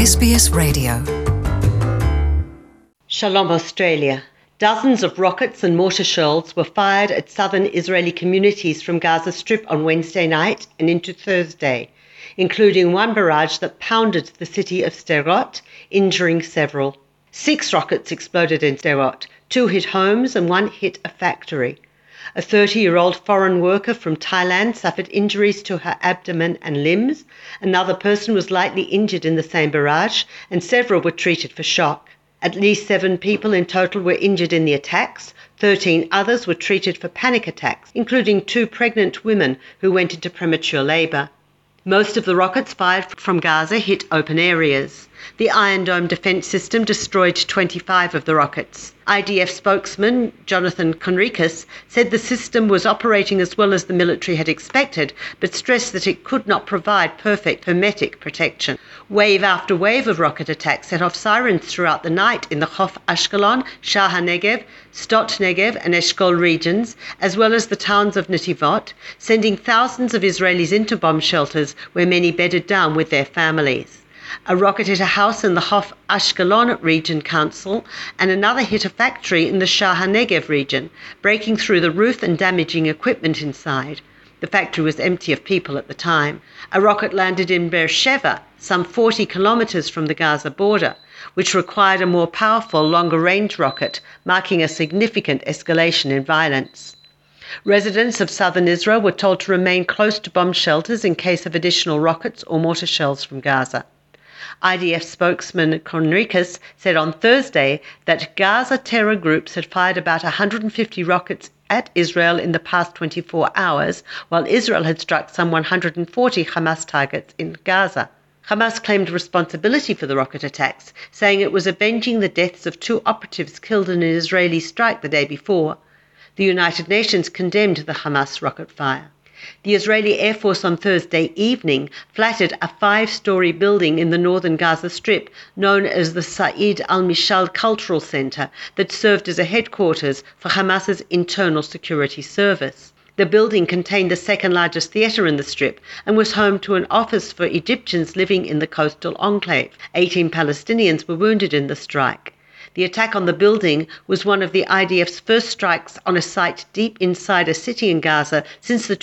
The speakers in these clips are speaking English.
SBS Radio. Shalom Australia. Dozens of rockets and mortar shells were fired at southern Israeli communities from Gaza Strip on Wednesday night and into Thursday, including one barrage that pounded the city of Sderot, injuring several. 6 rockets exploded in Sderot, 2 hit homes and 1 hit a factory. A 30-year-old foreign worker from Thailand suffered injuries to her abdomen and limbs. Another person was lightly injured in the same barrage, and several were treated for shock. At least 7 people in total were injured in the attacks. 13 others were treated for panic attacks, including 2 pregnant women who went into premature labour. Most of the rockets fired from Gaza hit open areas. The Iron Dome defence system destroyed 25 of the rockets. IDF spokesman Jonathan Conricus said the system was operating as well as the military had expected, but stressed that it could not provide perfect hermetic protection. Wave after wave of rocket attacks set off sirens throughout the night in the Chof Ashkelon, Shah HaNegev, Sdot Negev and Eshkol regions, as well as the towns of Netivot, sending thousands of Israelis into bomb shelters where many bedded down with their families. A rocket hit a house in the Chof Ashkelon region council, and another hit a factory in the Shah HaNegev region, breaking through the roof and damaging equipment inside. The factory was empty of people at the time. A rocket landed in Beersheba, some 40 kilometres from the Gaza border, which required a more powerful, longer-range rocket, marking a significant escalation in violence. Residents of southern Israel were told to remain close to bomb shelters in case of additional rockets or mortar shells from Gaza. IDF spokesman Conricus said on Thursday that Gaza terror groups had fired about 150 rockets at Israel in the past 24 hours, while Israel had struck some 140 Hamas targets in Gaza. Hamas claimed responsibility for the rocket attacks, saying it was avenging the deaths of 2 operatives killed in an Israeli strike the day before. The United Nations condemned the Hamas rocket fire. The Israeli Air Force on Thursday evening flattered a 5-story building in the northern Gaza Strip known as the Said al-Mishal Cultural Center that served as a headquarters for Hamas's internal security service. The building contained the second largest theater in the Strip and was home to an office for Egyptians living in the coastal enclave. 18 Palestinians were wounded in the strike. The attack on the building was one of the IDF's first strikes on a site deep inside a city in Gaza since the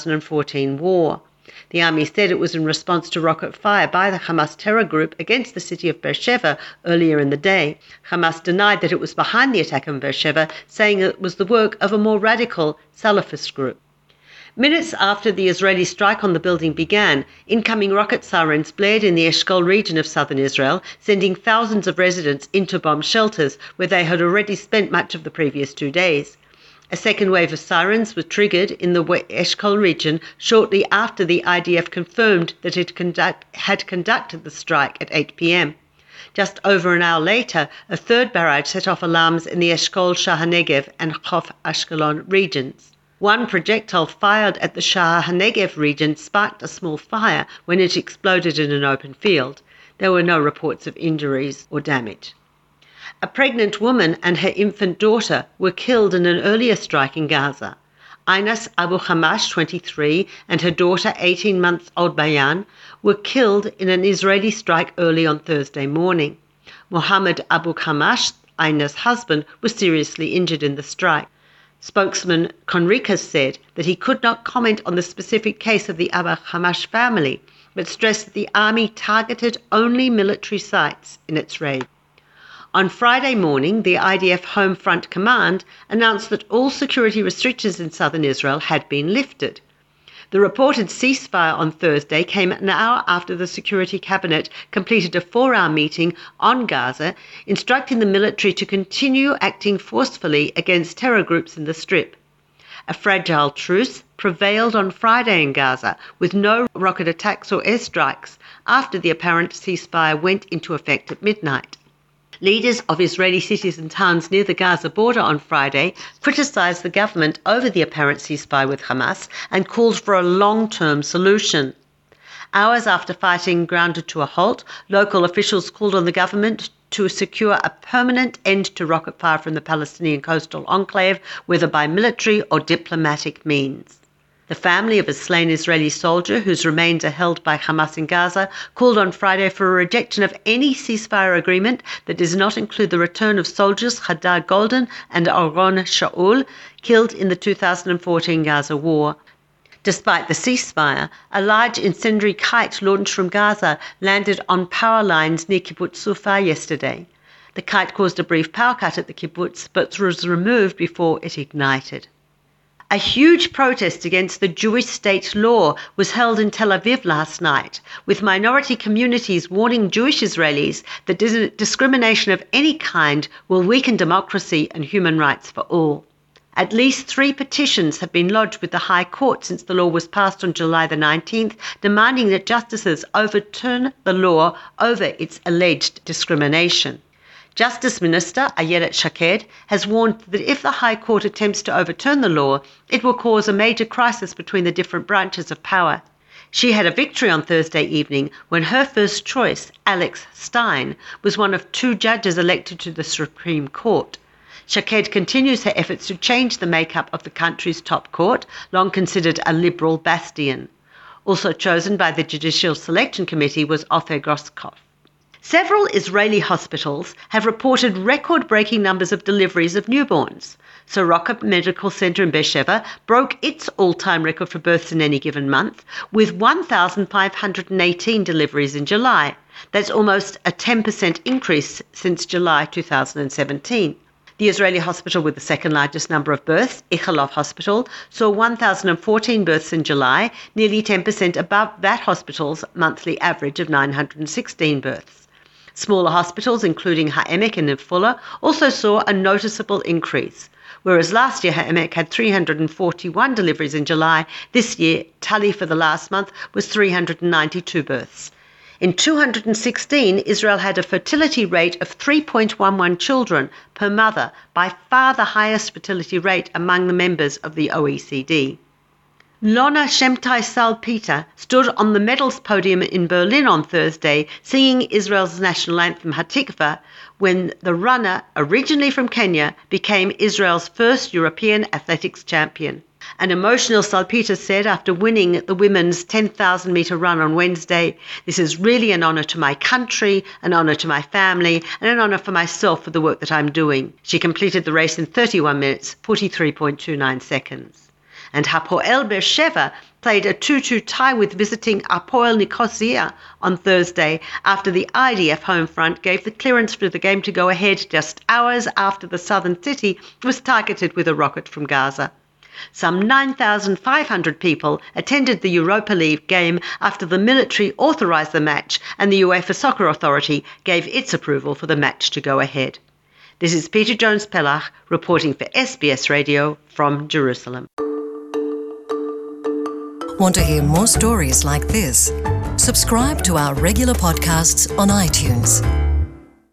2014 war. The army said it was in response to rocket fire by the Hamas terror group against the city of Beersheba earlier in the day. Hamas denied that it was behind the attack on Beersheba, saying it was the work of a more radical Salafist group. Minutes after the Israeli strike on the building began, incoming rocket sirens blared in the Eshkol region of southern Israel, sending thousands of residents into bomb shelters where they had already spent much of the previous 2 days. A second wave of sirens was triggered in the Eshkol region shortly after the IDF confirmed that it had conducted the strike at 8 p.m. Just over an hour later, a third barrage set off alarms in the Eshkol, Shah HaNegev and Chof Ashkelon regions. One projectile fired at the Shah HaNegev region sparked a small fire when it exploded in an open field. There were no reports of injuries or damage. A pregnant woman and her infant daughter were killed in an earlier strike in Gaza. Ines Abu Hamash, 23, and her daughter, 18-month-old Bayan, were killed in an Israeli strike early on Thursday morning. Mohammed Abu Hamash, Ines' husband, was seriously injured in the strike. Spokesman Conricus said that he could not comment on the specific case of the Abu Hamash family, but stressed that the army targeted only military sites in its raid. On Friday morning, the IDF Home Front Command announced that all security restrictions in southern Israel had been lifted. The reported ceasefire on Thursday came an hour after the Security Cabinet completed a 4-hour meeting on Gaza, instructing the military to continue acting forcefully against terror groups in the Strip. A fragile truce prevailed on Friday in Gaza, with no rocket attacks or airstrikes after the apparent ceasefire went into effect at midnight. Leaders of Israeli cities and towns near the Gaza border on Friday criticised the government over the apparent ceasefire with Hamas and called for a long-term solution. Hours after fighting grounded to a halt, local officials called on the government to secure a permanent end to rocket fire from the Palestinian coastal enclave, whether by military or diplomatic means. The family of a slain Israeli soldier whose remains are held by Hamas in Gaza called on Friday for a rejection of any ceasefire agreement that does not include the return of soldiers Hadar Golden and Oron Shaul, killed in the 2014 Gaza war. Despite the ceasefire, a large incendiary kite launched from Gaza landed on power lines near Kibbutz Sufa yesterday. The kite caused a brief power cut at the kibbutz, but was removed before it ignited. A huge protest against the Jewish state law was held in Tel Aviv last night, with minority communities warning Jewish Israelis that discrimination of any kind will weaken democracy and human rights for all. At least 3 petitions have been lodged with the High Court since the law was passed on July the 19th, demanding that justices overturn the law over its alleged discrimination. Justice Minister Ayelet Shaked has warned that if the High Court attempts to overturn the law, it will cause a major crisis between the different branches of power. She had a victory on Thursday evening when her first choice, Alex Stein, was one of 2 judges elected to the Supreme Court. Shaked continues her efforts to change the makeup of the country's top court, long considered a liberal bastion. Also chosen by the Judicial Selection Committee was Ofer Groskopf. Several Israeli hospitals have reported record-breaking numbers of deliveries of newborns. Soroka Medical Center in Beersheba broke its all-time record for births in any given month, with 1,518 deliveries in July. That's almost a 10% increase since July 2017. The Israeli hospital with the second largest number of births, Ichilov Hospital, saw 1,014 births in July, nearly 10% above that hospital's monthly average of 916 births. Smaller hospitals, including Ha'emek and Nefulla, also saw a noticeable increase. Whereas last year Ha'emek had 341 deliveries in July, this year tally for the last month was 392 births. In 216, Israel had a fertility rate of 3.11 children per mother, by far the highest fertility rate among the members of the OECD. Lona Shemtai Salpeter stood on the medals podium in Berlin on Thursday singing Israel's national anthem Hatikva when the runner, originally from Kenya, became Israel's first European athletics champion. An emotional Salpeter said after winning the women's 10,000-meter run on Wednesday, "This is really an honor to my country, an honor to my family, and an honor for myself for the work that I'm doing." She completed the race in 31 minutes, 43.29 seconds. And Hapoel Beersheva played a 2-2 tie with visiting Hapoel Nicosia on Thursday after the IDF home front gave the clearance for the game to go ahead just hours after the southern city was targeted with a rocket from Gaza. Some 9,500 people attended the Europa League game after the military authorized the match and the UEFA Soccer Authority gave its approval for the match to go ahead. This is Peter Jones-Pellach reporting for SBS Radio from Jerusalem. Want to hear more stories like this? Subscribe to our regular podcasts on iTunes.